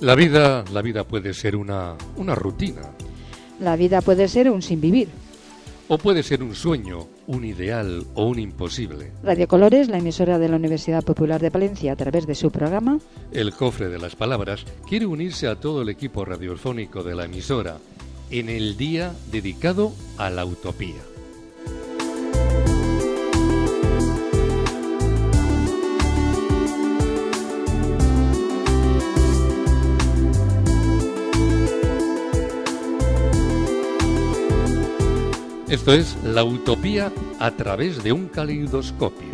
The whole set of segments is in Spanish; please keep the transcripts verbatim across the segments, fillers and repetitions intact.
La vida, la vida puede ser una, una rutina. La vida puede ser un sin vivir. O puede ser un sueño, un ideal o un imposible. Radio Colores, la emisora de la Universidad Popular de Palencia, a través de su programa El Cofre de las Palabras, quiere unirse a todo el equipo radiofónico de la emisora en el día dedicado a la utopía. Esto es la utopía a través de un caleidoscopio.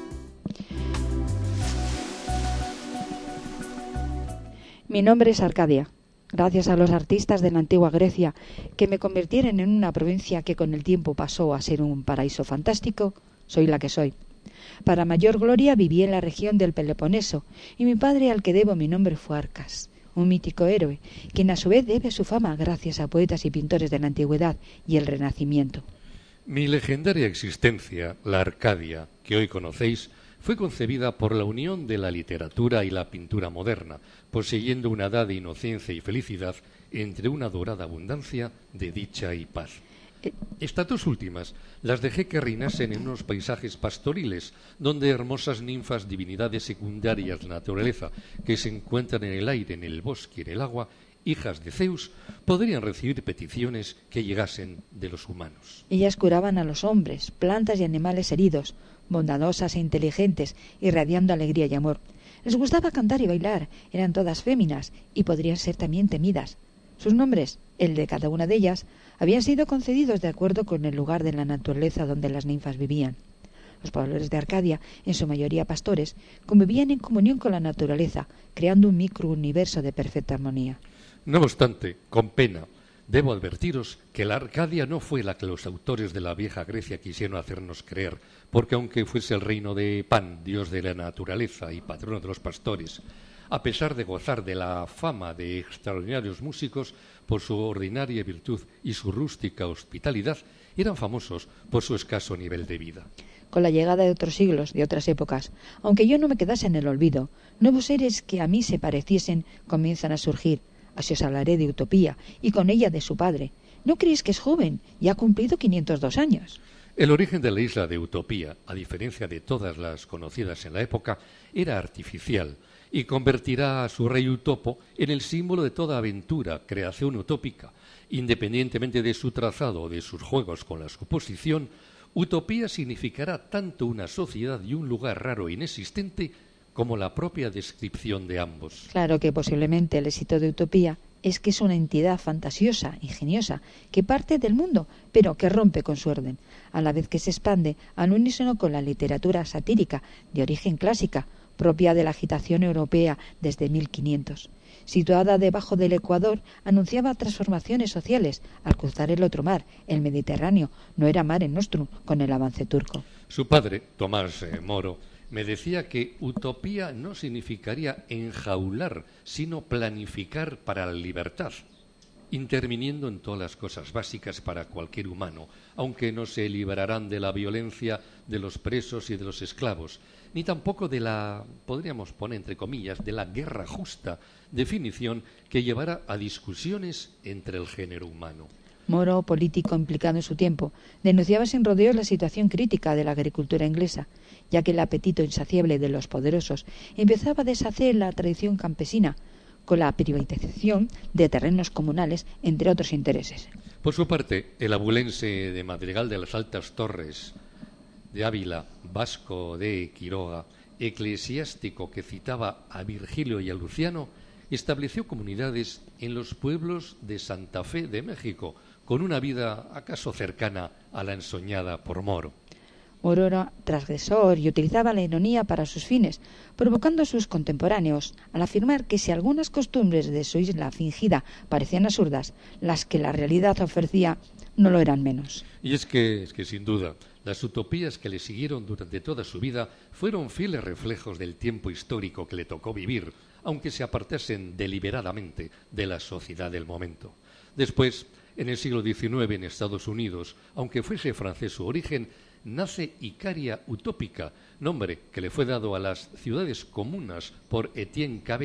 Mi nombre es Arcadia. Gracias a los artistas de la antigua Grecia que me convirtieron en una provincia que con el tiempo pasó a ser un paraíso fantástico, soy la que soy. Para mayor gloria viví en la región del Peloponeso y mi padre al que debo mi nombre fue Arcas, un mítico héroe, quien a su vez debe su fama gracias a poetas y pintores de la antigüedad y el Renacimiento. Mi legendaria existencia, la Arcadia, que hoy conocéis, fue concebida por la unión de la literatura y la pintura moderna, poseyendo una edad de inocencia y felicidad entre una dorada abundancia de dicha y paz. Estas dos últimas las dejé que reinasen en unos paisajes pastoriles, donde hermosas ninfas, divinidades secundarias de la naturaleza, que se encuentran en el aire, en el bosque y en el agua, hijas de Zeus, podrían recibir peticiones que llegasen de los humanos. Ellas curaban a los hombres, plantas y animales heridos, bondadosas e inteligentes, irradiando alegría y amor. Les gustaba cantar y bailar, eran todas féminas y podrían ser también temidas. Sus nombres, el de cada una de ellas, habían sido concedidos de acuerdo con el lugar de la naturaleza donde las ninfas vivían. Los pobladores de Arcadia, en su mayoría pastores, convivían en comunión con la naturaleza, creando un microuniverso de perfecta armonía. No obstante, con pena, debo advertiros que la Arcadia no fue la que los autores de la vieja Grecia quisieron hacernos creer, porque aunque fuese el reino de Pan, dios de la naturaleza y patrono de los pastores, a pesar de gozar de la fama de extraordinarios músicos por su ordinaria virtud y su rústica hospitalidad, eran famosos por su escaso nivel de vida. Con la llegada de otros siglos, de otras épocas, aunque yo no me quedase en el olvido, nuevos seres que a mí se pareciesen comienzan a surgir. Así os hablaré de utopía, y con ella de su padre. ¿No creéis que es joven y ha cumplido quinientos dos años? El origen de la isla de Utopía, a diferencia de todas las conocidas en la época, era artificial y convertirá a su rey Utopo en el símbolo de toda aventura, creación utópica. Independientemente de su trazado o de sus juegos con la suposición, utopía significará tanto una sociedad y un lugar raro e inexistente como la propia descripción de ambos. Claro que posiblemente el éxito de Utopía es que es una entidad fantasiosa, ingeniosa, que parte del mundo, pero que rompe con su orden, a la vez que se expande al unísono con la literatura satírica de origen clásica, propia de la agitación europea desde mil quinientos. Situada debajo del Ecuador, anunciaba transformaciones sociales. Al cruzar el otro mar, el Mediterráneo, no era mare nostrum con el avance turco. Su padre, Tomás eh, Moro, me decía que utopía no significaría enjaular, sino planificar para la libertad, interviniendo en todas las cosas básicas para cualquier humano, aunque no se librarán de la violencia de los presos y de los esclavos, ni tampoco de la, podríamos poner entre comillas, de la guerra justa, definición que llevará a discusiones entre el género humano. Moro, político implicado en su tiempo, denunciaba sin rodeos la situación crítica de la agricultura inglesa, ya que el apetito insaciable de los poderosos empezaba a deshacer la tradición campesina, con la privatización de terrenos comunales, entre otros intereses. Por su parte, el abulense de Madrigal de las Altas Torres, de Ávila, Vasco de Quiroga, eclesiástico que citaba a Virgilio y a Luciano, estableció comunidades en los pueblos de Santa Fe de México, con una vida acaso cercana a la ensoñada por Moro. Moro era transgresor y utilizaba la ironía para sus fines, provocando a sus contemporáneos al afirmar que si algunas costumbres de su isla fingida parecían absurdas, las que la realidad ofrecía no lo eran menos. Y es que, es que sin duda, las utopías que le siguieron durante toda su vida fueron fieles reflejos del tiempo histórico que le tocó vivir, aunque se apartasen deliberadamente de la sociedad del momento. Después, en el siglo diecinueve, en Estados Unidos, aunque fuese francés su origen, nace Icaria utópica, nombre que le fue dado a las ciudades comunas por Etienne Cabet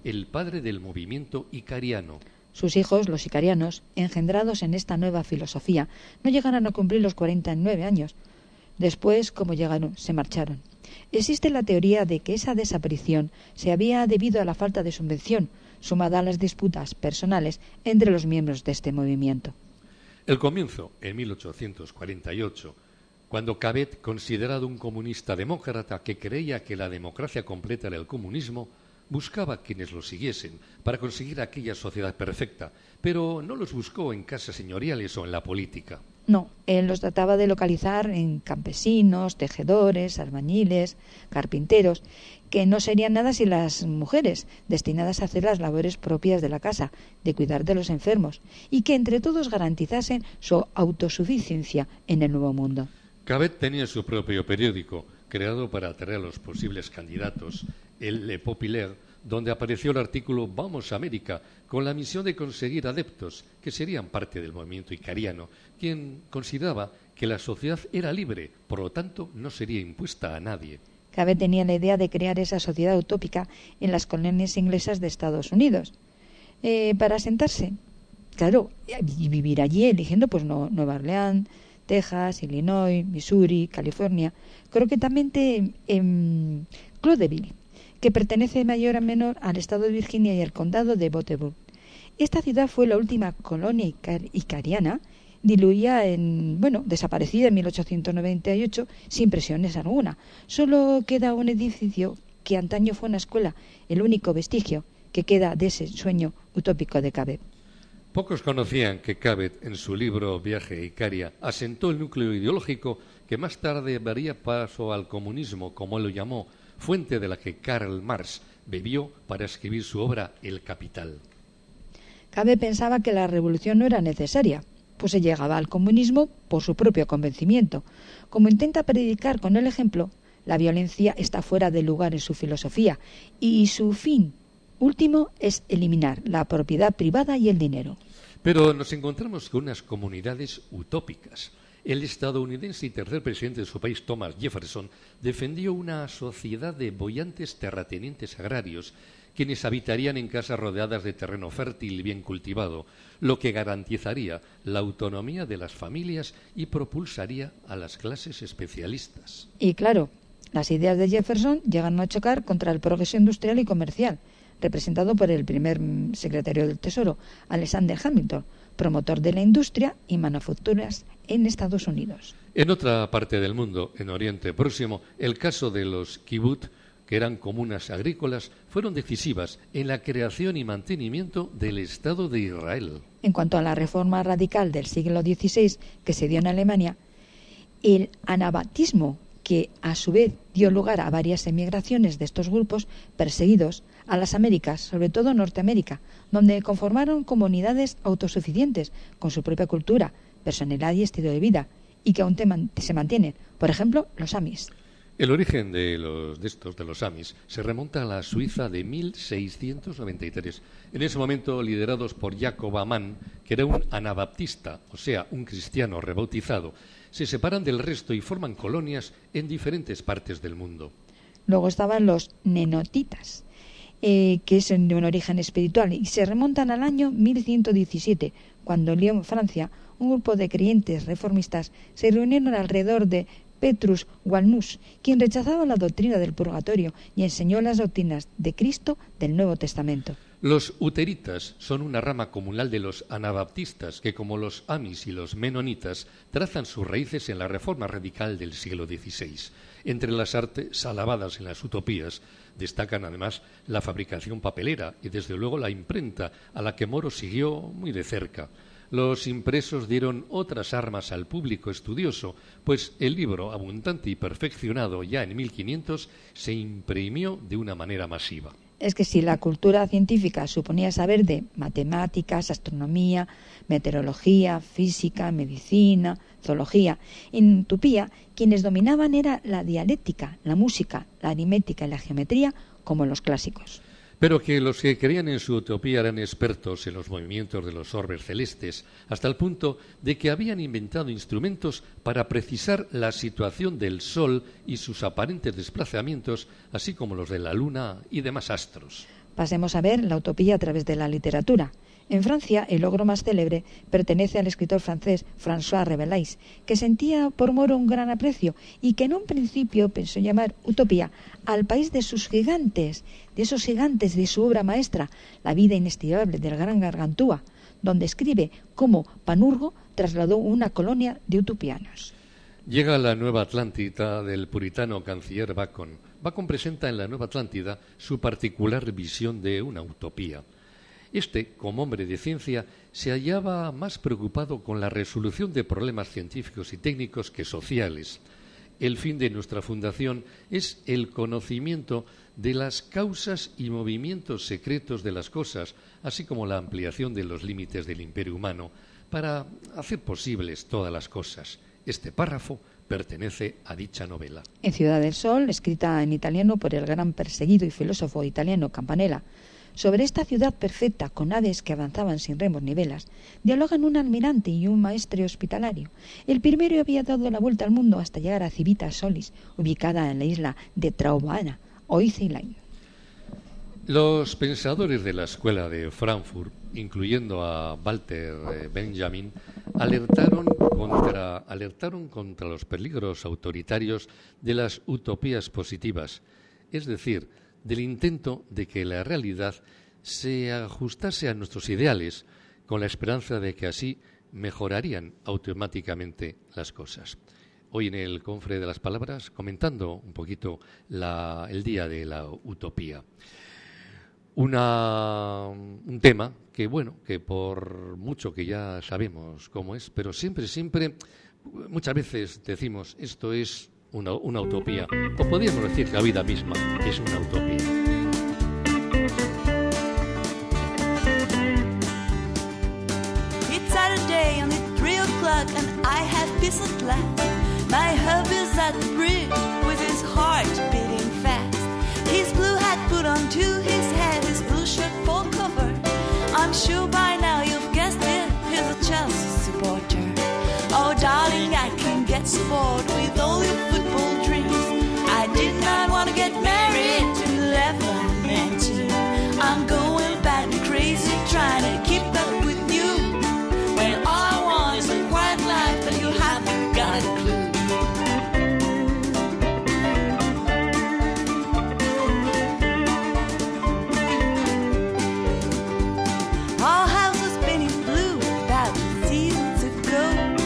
el padre del movimiento icariano. Sus hijos, los icarianos, engendrados en esta nueva filosofía, no llegaron a cumplir los cuarenta y nueve años. Después, como llegaron, se marcharon. Existe la teoría de que esa desaparición se había debido a la falta de subvención, sumada a las disputas personales entre los miembros de este movimiento. El comienzo, en mil ochocientos cuarenta y ocho, cuando Cabet, considerado un comunista demócrata que creía que la democracia completa era el comunismo, buscaba quienes lo siguiesen para conseguir aquella sociedad perfecta, pero no los buscó en casas señoriales o en la política. No, él los trataba de localizar en campesinos, tejedores, albañiles, carpinteros, que no serían nada sin las mujeres, destinadas a hacer las labores propias de la casa, de cuidar de los enfermos, y que entre todos garantizasen su autosuficiencia en el nuevo mundo. Cabet tenía su propio periódico, creado para atraer a los posibles candidatos, el Le Populaire, donde apareció el artículo Vamos a América, con la misión de conseguir adeptos que serían parte del movimiento icariano, quien consideraba que la sociedad era libre, por lo tanto no sería impuesta a nadie. Cabet tenía la idea de crear esa sociedad utópica en las colonias inglesas de Estados Unidos. Eh, para asentarse, claro, y vivir allí, eligiendo pues no, Nueva Orleans, Texas, Illinois, Missouri, California, concretamente en Claudeville, que pertenece mayor o menor al estado de Virginia y al condado de Butterworth. Esta ciudad fue la última colonia icar icariana, diluida en, bueno, desaparecida en mil ochocientos noventa y ocho sin presiones alguna. Solo queda un edificio que antaño fue una escuela, el único vestigio que queda de ese sueño utópico de Cabet. Pocos conocían que Cabet, en su libro Viaje a Icaria, asentó el núcleo ideológico que más tarde daría paso al comunismo, como él lo llamó, fuente de la que Karl Marx bebió para escribir su obra El Capital. Cabet pensaba que la revolución no era necesaria, pues se llegaba al comunismo por su propio convencimiento. Como intenta predicar con el ejemplo, la violencia está fuera de lugar en su filosofía y su fin último es eliminar la propiedad privada y el dinero. Pero nos encontramos con unas comunidades utópicas. El estadounidense y tercer presidente de su país, Thomas Jefferson, defendió una sociedad de boyantes terratenientes agrarios, quienes habitarían en casas rodeadas de terreno fértil y bien cultivado, lo que garantizaría la autonomía de las familias y propulsaría a las clases especialistas. Y claro, las ideas de Jefferson llegan a chocar contra el progreso industrial y comercial, representado por el primer secretario del Tesoro, Alexander Hamilton, promotor de la industria y manufacturas en Estados Unidos. En otra parte del mundo, en Oriente Próximo, el caso de los kibbutz, que eran comunas agrícolas, fueron decisivas en la creación y mantenimiento del Estado de Israel. En cuanto a la reforma radical del siglo dieciséis que se dio en Alemania, el anabatismo, que a su vez dio lugar a varias emigraciones de estos grupos perseguidos a las Américas, sobre todo Norteamérica, donde conformaron comunidades autosuficientes con su propia cultura, personalidad y estilo de vida, y que aún se mantienen, por ejemplo, los Amis. El origen de, los, de estos, de los Amis, se remonta a la Suiza de mil seiscientos noventa y tres. En ese momento, liderados por Jacob Amann, que era un anabaptista, o sea, un cristiano rebautizado, se separan del resto y forman colonias en diferentes partes del mundo. Luego estaban los nenotitas, eh, que es de un origen espiritual, y se remontan al año mil ciento diecisiete, cuando en Lyon, Francia, un grupo de creyentes reformistas se reunieron alrededor de Petrus Walnus, quien rechazaba la doctrina del purgatorio y enseñó las doctrinas de Cristo del Nuevo Testamento. Los uteritas son una rama comunal de los anabaptistas que, como los amis y los menonitas, trazan sus raíces en la reforma radical del siglo dieciséis. Entre las artes alabadas en las utopías destacan además la fabricación papelera y desde luego la imprenta, a la que Moro siguió muy de cerca. Los impresos dieron otras armas al público estudioso, pues el libro, abundante y perfeccionado ya en mil quinientos, se imprimió de una manera masiva. Es que si la cultura científica suponía saber de matemáticas, astronomía, meteorología, física, medicina, zoología, en utopía quienes dominaban era la dialéctica, la música, la aritmética y la geometría, como los clásicos. Pero que los que creían en su utopía eran expertos en los movimientos de los orbes celestes, hasta el punto de que habían inventado instrumentos para precisar la situación del Sol y sus aparentes desplazamientos, así como los de la Luna y demás astros. Pasemos a ver la utopía a través de la literatura. En Francia, el logro más célebre pertenece al escritor francés François Rabelais, que sentía por Moro un gran aprecio y que en un principio pensó llamar utopía al país de sus gigantes, de esos gigantes de su obra maestra, La vida inestimable del gran Gargantúa, donde escribe cómo Panurgo trasladó una colonia de utopianos. Llega la Nueva Atlántida del puritano canciller Bacon. Bacon presenta en la Nueva Atlántida su particular visión de una utopía. Este, como hombre de ciencia, se hallaba más preocupado con la resolución de problemas científicos y técnicos que sociales. El fin de nuestra fundación es el conocimiento de las causas y movimientos secretos de las cosas, así como la ampliación de los límites del imperio humano, para hacer posibles todas las cosas. Este párrafo pertenece a dicha novela. En Ciudad del Sol, escrita en italiano por el gran perseguido y filósofo italiano Campanella, sobre esta ciudad perfecta, con naves que avanzaban sin remos ni velas, dialogan un almirante y un maestre hospitalario. El primero había dado la vuelta al mundo hasta llegar a Civita Solis, ubicada en la isla de Traubana, hoy Ceilán. Los pensadores de la escuela de Frankfurt, incluyendo a Walter Benjamin, alertaron contra, alertaron contra los peligros autoritarios de las utopías positivas, es decir, del intento de que la realidad se ajustase a nuestros ideales con la esperanza de que así mejorarían automáticamente las cosas. Hoy en el Confre de las Palabras, comentando un poquito la, el Día de la Utopía. Una, un tema que, bueno, que por mucho que ya sabemos cómo es, pero siempre, siempre, muchas veces decimos, esto es Una, una utopía, o podríamos decir que la vida misma es una utopía. It's Saturday and it's three o'clock and I have peace at last. My hubby's at the bridge with his heart beating fast. His blue hat put onto his head, his blue shirt full covered. I'm sure by now you've guessed it, he's a Chelsea supporter. Oh darling, I can get so bored with all your football dreams. I did not want to get married till eleven nineteen. I'm going bad and crazy trying to keep up with you, when all I want is a quiet life and you haven't got a clue. All houses painted blue about seasons ago.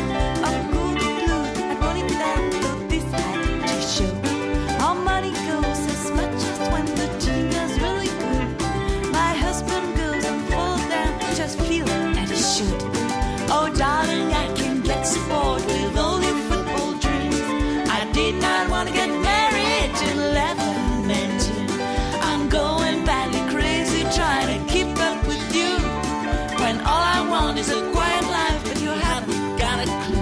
Oh darling, I can get so bored with all your football dreams. I did not want to get married till eleven nineteen. I'm going badly crazy trying to keep up with you, when all I want is a quiet life but you haven't got a clue.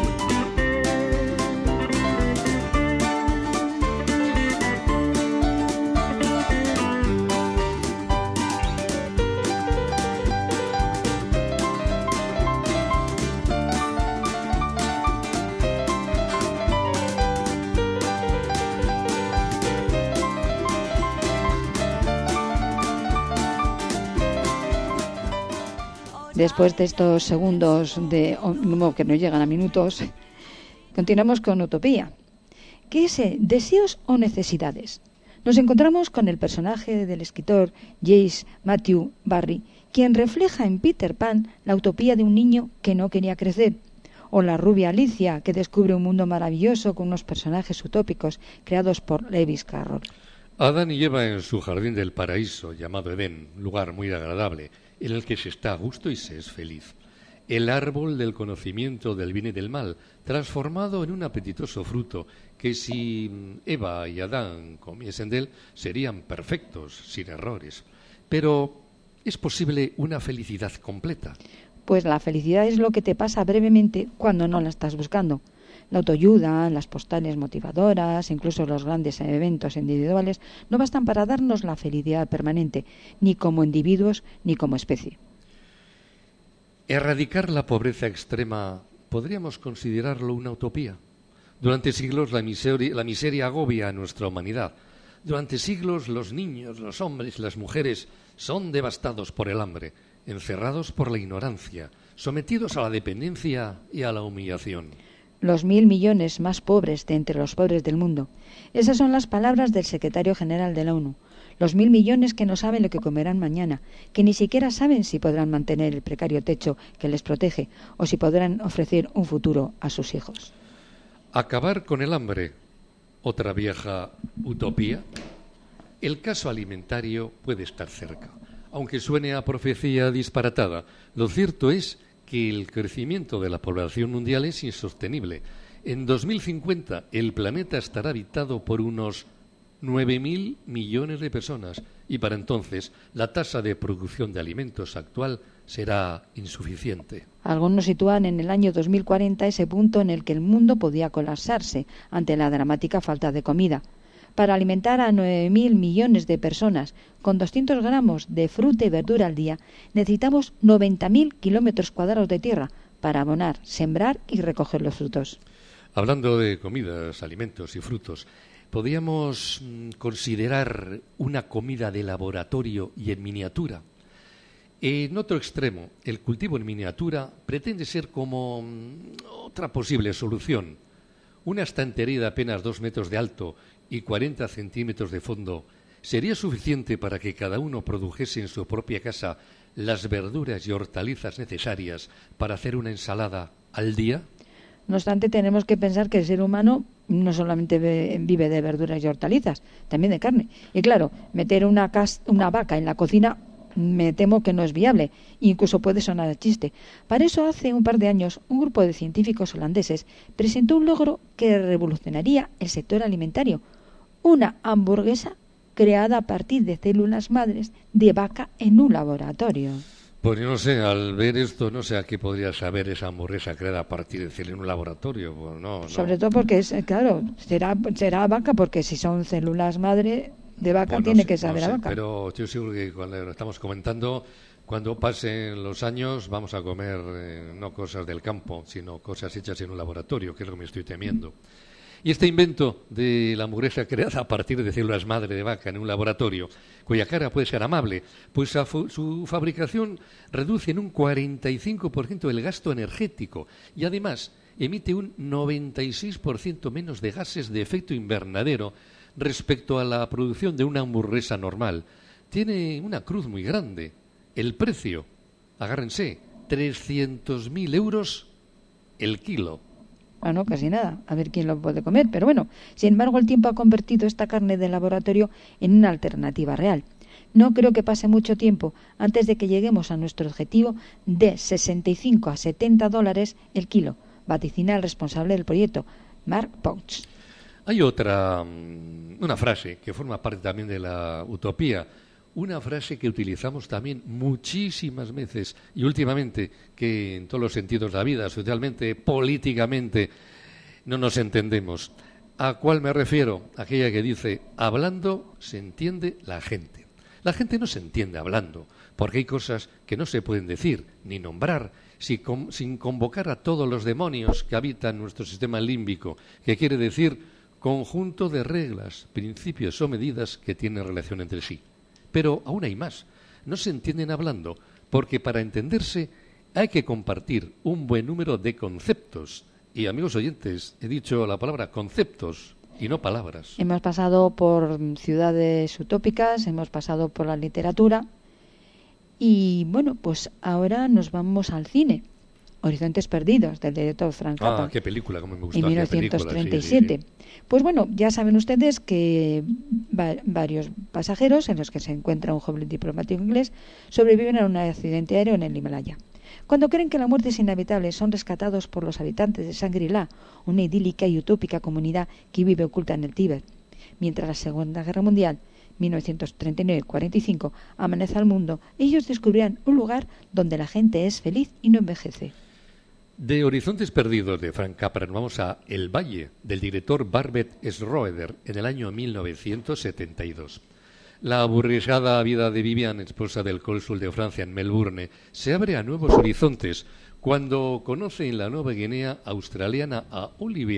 Después de estos segundos de no, que no llegan a minutos, continuamos con utopía. ¿Qué es deseos o necesidades? Nos encontramos con el personaje del escritor James Matthew Barrie, quien refleja en Peter Pan la utopía de un niño que no quería crecer, o la rubia Alicia, que descubre un mundo maravilloso con unos personajes utópicos creados por Lewis Carroll. Adán y Eva en su jardín del paraíso, llamado Edén, lugar muy agradable, en el que se está a gusto y se es feliz. El árbol del conocimiento del bien y del mal, transformado en un apetitoso fruto que si Eva y Adán comiesen de él, serían perfectos, sin errores. Pero, ¿es posible una felicidad completa? Pues la felicidad es lo que te pasa brevemente cuando no la estás buscando. La autoayuda, las postales motivadoras, incluso los grandes eventos individuales, no bastan para darnos la felicidad permanente, ni como individuos ni como especie. Erradicar la pobreza extrema, ¿podríamos considerarlo una utopía? Durante siglos la miseria, la miseria agobia a nuestra humanidad. Durante siglos los niños, los hombres y las mujeres son devastados por el hambre, encerrados por la ignorancia, sometidos a la dependencia y a la humillación. Los mil millones más pobres de entre los pobres del mundo. Esas son las palabras del secretario general de la ONU. Los mil millones que no saben lo que comerán mañana, que ni siquiera saben si podrán mantener el precario techo que les protege o si podrán ofrecer un futuro a sus hijos. Acabar con el hambre, otra vieja utopía. El caso alimentario puede estar cerca. Aunque suene a profecía disparatada, lo cierto es que el crecimiento de la población mundial es insostenible. En dos mil cincuenta el planeta estará habitado por unos nueve mil millones de personas y para entonces la tasa de producción de alimentos actual será insuficiente. Algunos sitúan en el año dos mil cuarenta ese punto en el que el mundo podía colapsarse ante la dramática falta de comida. Para alimentar a nueve mil millones de personas con doscientos gramos de fruta y verdura al día, necesitamos noventa mil kilómetros cuadrados de tierra para abonar, sembrar y recoger los frutos. Hablando de comidas, alimentos y frutos, ¿podríamos considerar una comida de laboratorio y en miniatura? En otro extremo, el cultivo en miniatura pretende ser como otra posible solución. Una estantería de apenas dos metros de alto y cuarenta centímetros de fondo sería suficiente para que cada uno produjese en su propia casa las verduras y hortalizas necesarias para hacer una ensalada al día. No obstante, tenemos que pensar que el ser humano no solamente vive de verduras y hortalizas, también de carne. Y claro, meter una, cas- una vaca en la cocina me temo que no es viable, incluso puede sonar a chiste. Para eso, hace un par de años, un grupo de científicos holandeses presentó un logro que revolucionaría el sector alimentario: una hamburguesa creada a partir de células madres de vaca en un laboratorio. Pues yo no sé, al ver esto, no sé a qué podría saber esa hamburguesa creada a partir de células en un laboratorio. Pues no, no. Sobre todo porque, es claro, será, será vaca, porque si son células madre de vaca, Pues no tiene sé, que saber no sé, a vaca. Pero estoy seguro que cuando lo estamos comentando, cuando pasen los años, vamos a comer eh, no cosas del campo, sino cosas hechas en un laboratorio, que es lo que me estoy temiendo. Y este invento de la hamburguesa creada a partir de células madre de vaca en un laboratorio, cuya cara puede ser amable, pues a fu- su fabricación reduce en un cuarenta y cinco por ciento el gasto energético y además emite un noventa y seis por ciento menos de gases de efecto invernadero respecto a la producción de una hamburguesa normal. Tiene una cruz muy grande. El precio, agárrense, trescientos mil euros el kilo. Bueno, casi nada, a ver quién lo puede comer, pero bueno, sin embargo el tiempo ha convertido esta carne de laboratorio en una alternativa real. No creo que pase mucho tiempo antes de que lleguemos a nuestro objetivo de sesenta y cinco a setenta dólares el kilo, vaticina el responsable del proyecto, Mark Pouch. Hay otra, una frase que forma parte también de la utopía, una frase que utilizamos también muchísimas veces y últimamente, que en todos los sentidos de la vida, socialmente, políticamente, no nos entendemos. ¿A cuál me refiero? Aquella que dice, hablando se entiende la gente. La gente no se entiende hablando, porque hay cosas que no se pueden decir ni nombrar sin convocar a todos los demonios que habitan nuestro sistema límbico, que quiere decir conjunto de reglas, principios o medidas que tienen relación entre sí. Pero aún hay más. No se entienden hablando porque para entenderse hay que compartir un buen número de conceptos. Y, amigos oyentes, he dicho la palabra conceptos y no palabras. Hemos pasado por ciudades utópicas, hemos pasado por la literatura y, bueno, pues ahora nos vamos al cine. Horizontes Perdidos, del director Frank Capra. Ah, qué película, cómo me gustó. En mil novecientos treinta y siete. Sí, sí, sí. Pues bueno, ya saben ustedes que va varios pasajeros, en los que se encuentra un joven diplomático inglés, sobreviven a un accidente aéreo en el Himalaya. Cuando creen que la muerte es inevitable, son rescatados por los habitantes de Shangri-La, una idílica y utópica comunidad que vive oculta en el Tíbet. Mientras la Segunda Guerra Mundial, mil novecientos treinta y nueve a cuarenta y cinco, amanece al mundo, ellos descubrirán un lugar donde la gente es feliz y no envejece. De Horizontes Perdidos de Frank Capra nos vamos a El Valle, del director Barbet Schroeder, en el año mil novecientos setenta y dos. La aburrisada vida de Vivian, esposa del cónsul de Francia en Melbourne, se abre a nuevos horizontes cuando conoce en la Nueva Guinea australiana a Olivier,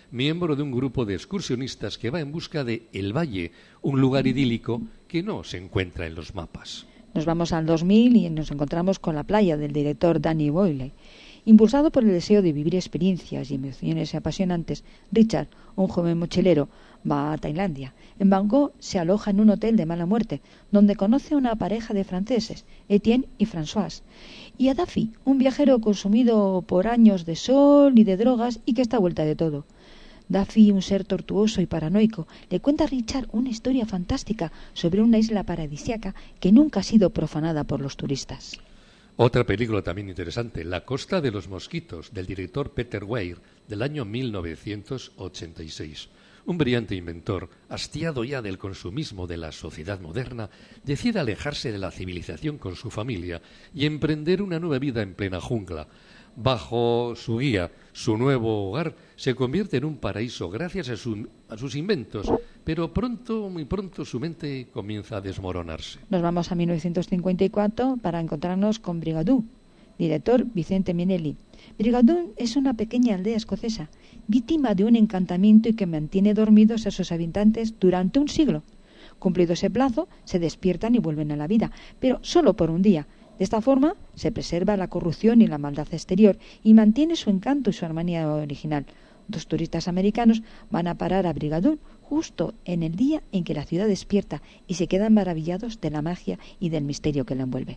miembro de un grupo de excursionistas que va en busca de El Valle, un lugar idílico que no se encuentra en los mapas. Nos vamos al dos mil y nos encontramos con La playa del director Danny Boyle. Impulsado por el deseo de vivir experiencias y emociones apasionantes, Richard, un joven mochilero, va a Tailandia. En Bangkok se aloja en un hotel de mala muerte, donde conoce a una pareja de franceses, Etienne y Françoise, y a Daffy, un viajero consumido por años de sol y de drogas y que está a vuelta de todo. Daffy, un ser tortuoso y paranoico, le cuenta a Richard una historia fantástica sobre una isla paradisíaca que nunca ha sido profanada por los turistas. Otra película también interesante, La costa de los mosquitos, del director Peter Weir, del año mil novecientos ochenta y seis. Un brillante inventor, hastiado ya del consumismo de la sociedad moderna, decide alejarse de la civilización con su familia y emprender una nueva vida en plena jungla. Bajo su guía, su nuevo hogar se convierte en un paraíso gracias a, su, a sus inventos, pero pronto, muy pronto, su mente comienza a desmoronarse. Nos vamos a mil novecientos cincuenta y cuatro para encontrarnos con Brigadoon, director Vicente Minnelli. Brigadoon es una pequeña aldea escocesa, víctima de un encantamiento y que mantiene dormidos a sus habitantes durante un siglo. Cumplido ese plazo, se despiertan y vuelven a la vida, pero solo por un día. De esta forma, se preserva la corrupción y la maldad exterior y mantiene su encanto y su armonía original. Dos turistas americanos van a parar a Brigadoon justo en el día en que la ciudad despierta y se quedan maravillados de la magia y del misterio que la envuelve.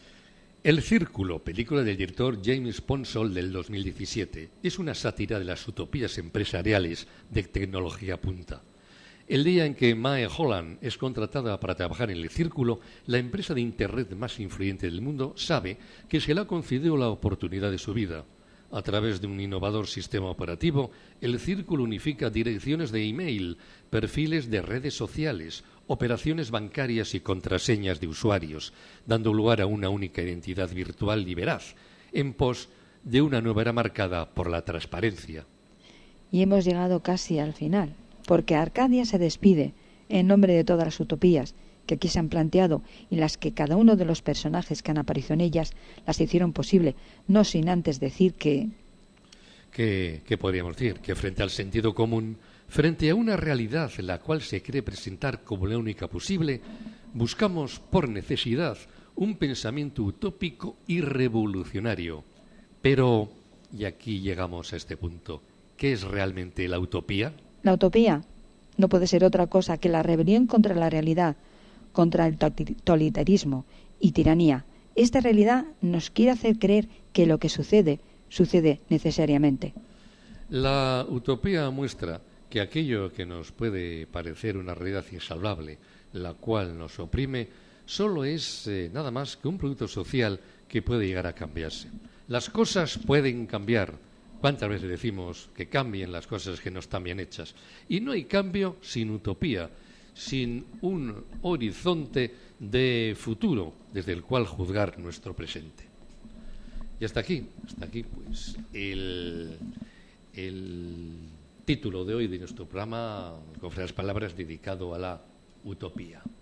El Círculo, película del director James Ponsol del dos mil diecisiete, es una sátira de las utopías empresariales de tecnología punta. El día en que Mae Holland es contratada para trabajar en El Círculo, la empresa de Internet más influyente del mundo sabe que se le ha concedido la oportunidad de su vida. A través de un innovador sistema operativo, El Círculo unifica direcciones de email, perfiles de redes sociales, operaciones bancarias y contraseñas de usuarios, dando lugar a una única identidad virtual y veraz, en pos de una nueva era marcada por la transparencia. Y hemos llegado casi al final, porque Arcadia se despide en nombre de todas las utopías que aquí se han planteado y las que cada uno de los personajes que han aparecido en ellas las hicieron posible, no sin antes decir que... ¿Qué, qué podríamos decir? Que frente al sentido común, frente a una realidad en la cual se cree presentar como la única posible, buscamos por necesidad un pensamiento utópico y revolucionario. Pero, y aquí llegamos a este punto, ¿qué es realmente la utopía? La utopía no puede ser otra cosa que la rebelión contra la realidad, contra el totalitarismo y tiranía. Esta realidad nos quiere hacer creer que lo que sucede, sucede necesariamente. La utopía muestra que aquello que nos puede parecer una realidad insalvable, la cual nos oprime, solo es eh, nada más que un producto social que puede llegar a cambiarse. Las cosas pueden cambiar. ¿Cuántas veces decimos que cambien las cosas que no están bien hechas? Y no hay cambio sin utopía, sin un horizonte de futuro desde el cual juzgar nuestro presente. Y hasta aquí, hasta aquí pues el, el título de hoy de nuestro programa, con las palabras dedicado a la utopía.